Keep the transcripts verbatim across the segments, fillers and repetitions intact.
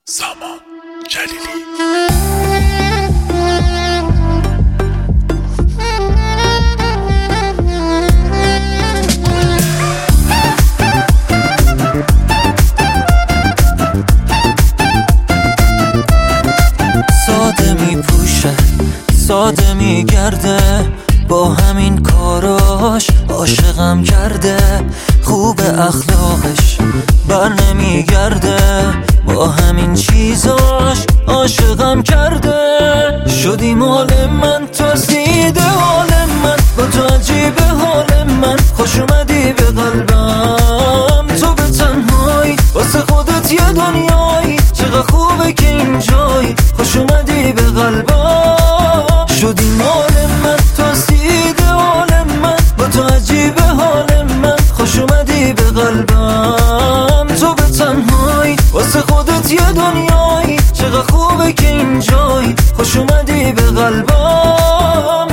سامان جلیلی. ساده می پوشه ساده می گرده، با همین کاراش عاشقم کرده. خوب اخلاقش بر نمی گرده، با همین چیزاش عاشقم کرده. شدی مال من، تو سیده حال من، با تو عجیب حال من. خوش اومدی به قلبم، تو به تنهایی واسه خودت یه دنیایی. چقدر خوبه که اینجایی، خوش اومدی به قلبم. شدی مال من، تو سیده حال من، با تو عجیب حال من. خوش اومدی به قلبم، تو به تنهایی واسه خودت یه دنیایی. چقدر خوبه که اینجایی، خوش اومدی به قلبم.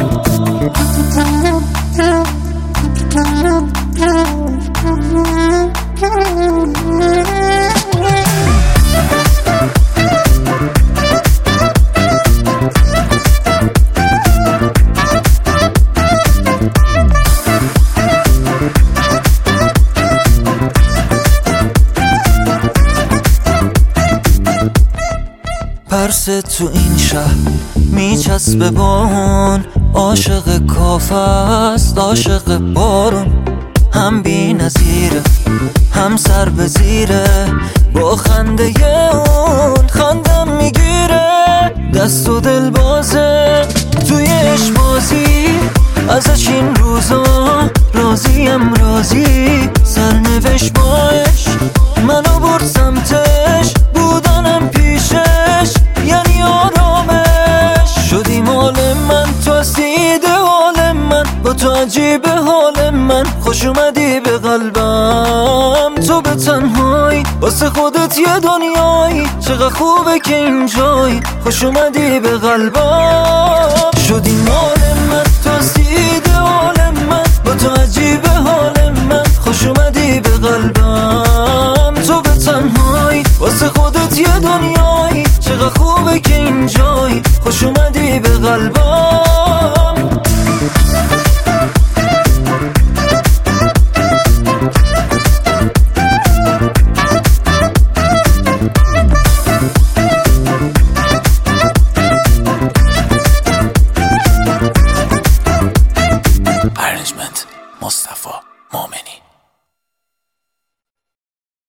پرس تو این شهر میچسبه بارون، عاشق کافه است عاشق بارون. هم بی نظیره هم سر به زیره، با خنده اون خندم میگیره. دست و دل بازه توی عشق بازی، ازش این روزا راضیم راضی. سرنوشت با عشق منو برد سمتش، بودنم پیشش یعنی آرامش. شدی مال من، تو سیده حال من، با تو عجیب حال من. خوش اومدی به قلبم، تو به تنهایی واسه خودت یه دنیایی. چقدر خوبه که اینجایی، خوش اومدی به قلبم. شدی مال من،